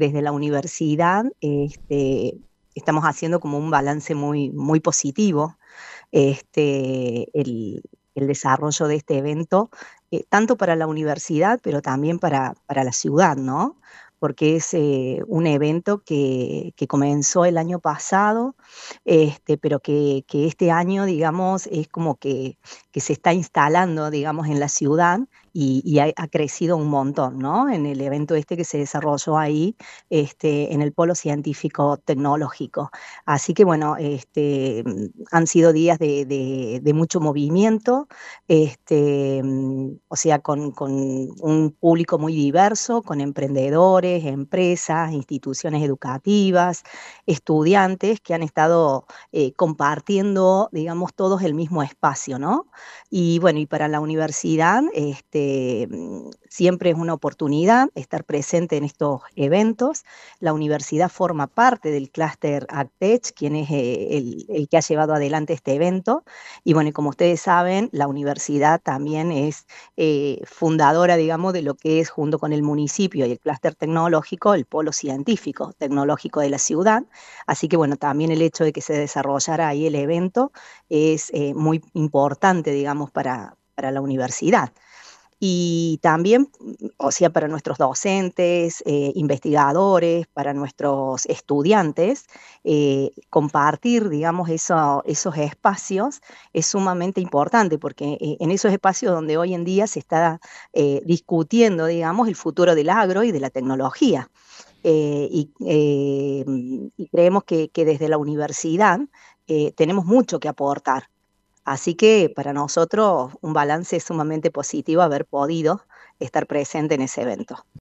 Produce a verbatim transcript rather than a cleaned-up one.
desde la universidad este, estamos haciendo como un balance muy, muy positivo, este, el, el desarrollo de este evento, eh, tanto para la universidad, pero también para, para la ciudad, ¿no? Porque es eh, un evento que, que comenzó el año pasado, este, pero que, que este año, digamos, es como que, que se está instalando, digamos, en la ciudad y, y ha, ha crecido un montón, ¿no? En el evento este que se desarrolló ahí, este, en el Polo Científico Tecnológico. Así que bueno, este, mm, han sido días de, de- de mucho movimiento, este, mm, o sea, con, con un público muy diverso, con emprendedores, empresas, instituciones educativas, estudiantes que han estado eh, compartiendo, digamos, todos el mismo espacio, ¿no? Y bueno, y para la universidad, este, mm, siempre es una oportunidad estar presente en estos eventos. La universidad forma parte del clúster ACTech, quien es eh, el, el que ha llevado adelante este evento. Y bueno, y como ustedes saben, la universidad también es eh, fundadora, digamos, de lo que es, junto con el municipio y el clúster tecnológico, el polo científico tecnológico de la ciudad. Así que bueno, también el hecho de que se desarrollara ahí el evento es eh, muy importante, digamos, para, para la universidad. Y también, o sea, para nuestros docentes, eh, investigadores, para nuestros estudiantes, eh, compartir, digamos, eso- esos espacios es sumamente importante, porque eh, en esos espacios donde hoy en día se está eh, discutiendo, digamos, el futuro del agro y de la tecnología. Eh, y, eh, y creemos que, que desde la universidad eh, tenemos mucho que aportar. Así que para nosotros un balance sumamente positivo haber podido estar presente en ese evento.